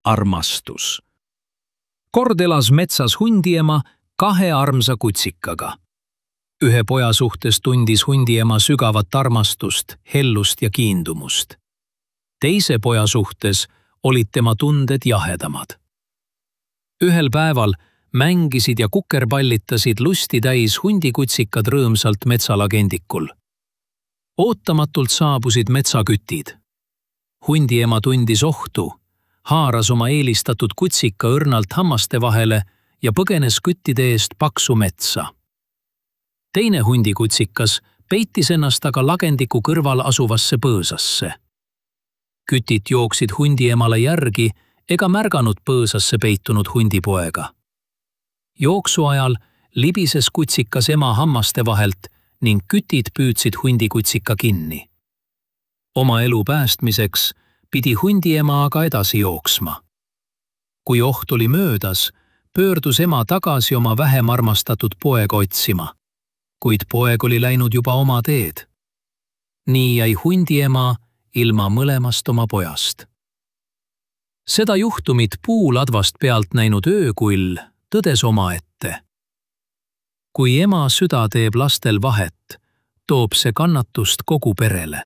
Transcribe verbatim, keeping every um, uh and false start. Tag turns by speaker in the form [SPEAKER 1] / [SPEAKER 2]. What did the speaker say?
[SPEAKER 1] armastus. Kord elas metsas hundiema kahe armsa kutsikaga. Ühe poja suhtes tundis hundiema sügavat armastust, hellust ja kiindumust. Teise poja suhtes olid tema tunded jahedamad. Ühel päeval mängisid ja kukerpallitasid lusti täis hundikutsikad rõõmsalt metsalagendikul. Ootamatult saabusid metsakütid. Hundiema tundis ohtu, haaras oma eelistatud kutsika õrnalt hammaste vahele ja põgenes küttide eest paksu metsa. Teine hundikutsikas peitis ennast aga lagendiku kõrval asuvasse põõsasse. Kütid jooksid hundiemale järgi ega märganud põõsasse peitunud hundipoega. Jooksu ajal libises kutsikas ema hammaste vahelt ning kütid püüdsid hundikutsika kinni. Oma elu päästmiseks pidi hundiema aga edasi jooksma. Kui oht oli möödas, pöördus ema tagasi oma vähem armastatud poega otsima, kuid poeg oli läinud juba oma teed. Nii jäi hundiema ilma mõlemast oma pojast. Seda juhtumit puuladvast pealt näinud öökull tõdes omaette. Kui ema süda teeb lastel vahet, toob see kannatust kogu perele.